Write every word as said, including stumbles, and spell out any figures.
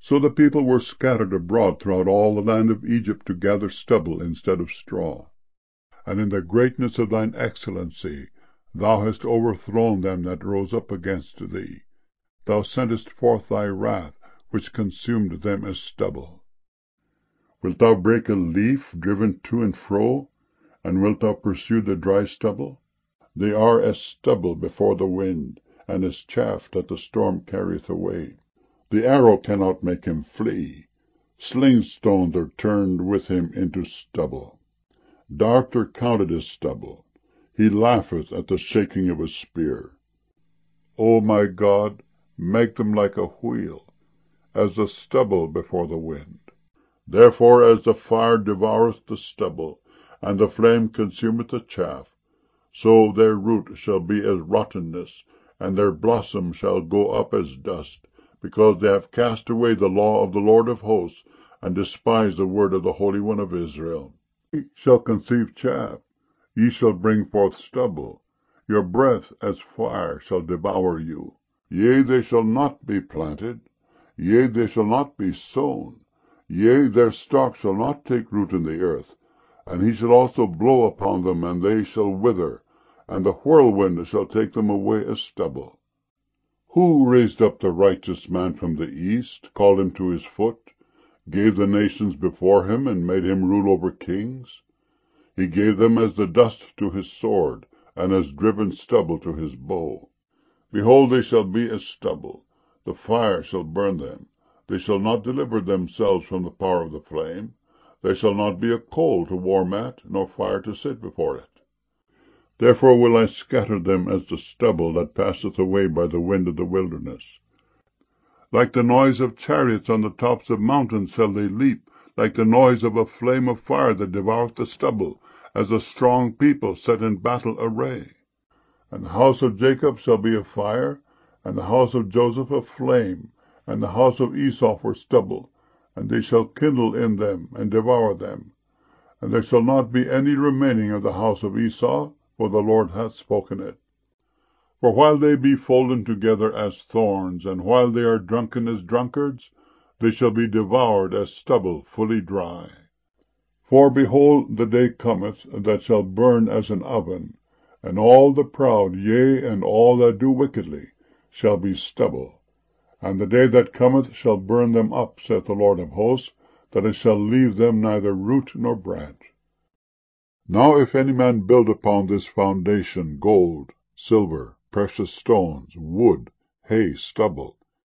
So the people were scattered abroad throughout all the land of Egypt to gather stubble instead of straw. And in the greatness of thine excellency thou hast overthrown them that rose up against thee. Thou sentest forth thy wrath, which consumed them as stubble. Wilt thou break a leaf driven to and fro, and wilt thou pursue the dry stubble? They are as stubble before the wind, and as chaff that the storm carrieth away. The arrow cannot make him flee. Sling stones are turned with him into stubble. Darts are counted as stubble. He laugheth at the shaking of a spear. O my God, make them like a wheel, as the stubble before the wind. Therefore as the fire devoureth the stubble, and the flame consumeth the chaff, so their root shall be as rottenness, and their blossom shall go up as dust, because they have cast away the law of the Lord of hosts, and despised the word of the Holy One of Israel. Ye shall conceive chaff, ye shall bring forth stubble. Your breath as fire shall devour you. Yea, they shall not be planted, yea, they shall not be sown, yea, their stalk shall not take root in the earth. And he shall also blow upon them, and they shall wither, and the whirlwind shall take them away as stubble. Who raised up the righteous man from the east, called him to his foot, gave the nations before him, and made him rule over kings? He gave them as the dust to his sword, and as driven stubble to his bow. Behold, they shall be as stubble. The fire shall burn them. They shall not deliver themselves from the power of the flame. There shall not be a coal to warm at, nor fire to sit before it. Therefore will I scatter them as the stubble that passeth away by the wind of the wilderness. Like the noise of chariots on the tops of mountains shall they leap, like the noise of a flame of fire that devoureth the stubble, as a strong people set in battle array. And the house of Jacob shall be a fire, and the house of Joseph a flame, and the house of Esau for stubble, and they shall kindle in them, and devour them. And there shall not be any remaining of the house of Esau, for the Lord hath spoken it. For while they be folden together as thorns, and while they are drunken as drunkards, they shall be devoured as stubble fully dry. For behold, the day cometh, that shall burn as an oven, and all the proud, yea, and all that do wickedly, shall be stubble. And the day that cometh shall burn them up, saith the Lord of hosts, that it shall leave them neither root nor branch. Now if any man build upon this foundation gold, silver, precious stones, wood, hay, stubble,